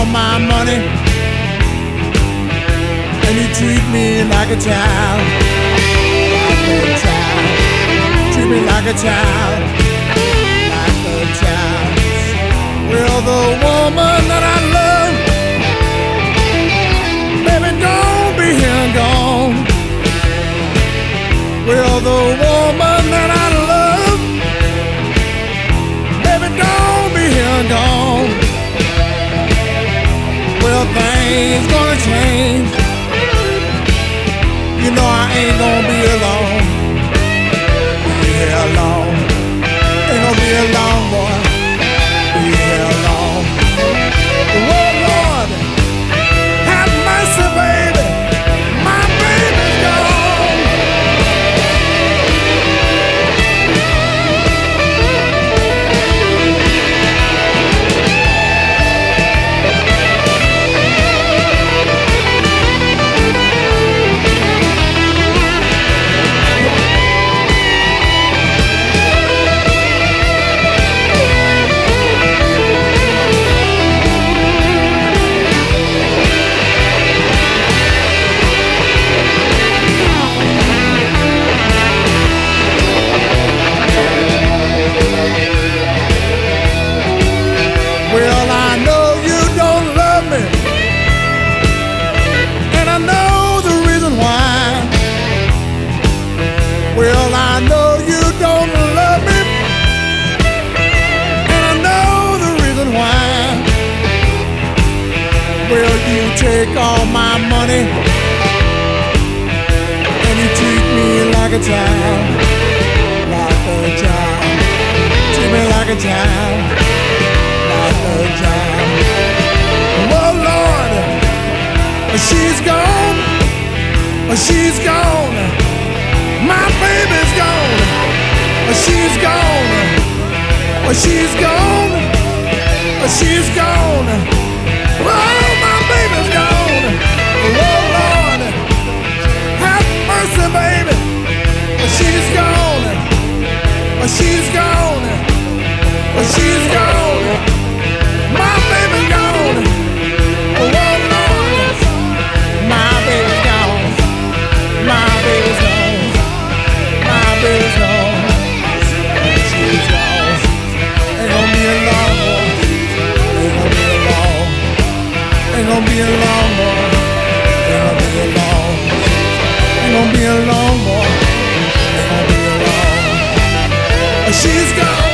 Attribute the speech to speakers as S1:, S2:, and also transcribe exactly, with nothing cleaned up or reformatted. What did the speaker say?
S1: my money, and you treat me like a child, like a child. Treat me like a child, like a child. Well, the woman that I love, baby, don't be here and gone. Well, the woman that I love, baby, don't be here and gone. Well, things gonna change. You know I ain't gonna be alone. Be here alone. Ain't gonna be alone, boy. Be here alone. Oh Lord, have mercy, baby. My baby's gone. Well, I know you don't love me, and I know the reason why. Well, I know you don't love me, and I know the reason why. Well, you take all my money, and you treat me like a child, like a child. Treat me like a child, like a child. Oh Lord, she's gone, she's gone. My baby's gone, she's gone, she's gone, she's gone. Oh, my baby's gone. Oh Lord, have mercy, baby. She's gone, she's gone, she's gone. My baby's gone. Oh Lord, my baby's gone. My baby's gone. My baby's gone. She's gone. Ain't gonna be alone, boy. Ain't gonna be alone. Ain't gonna be alone, boy. Ain't gonna be alone. Ain't gonna be alone, boy. Ain't gonna be alone. She's gone.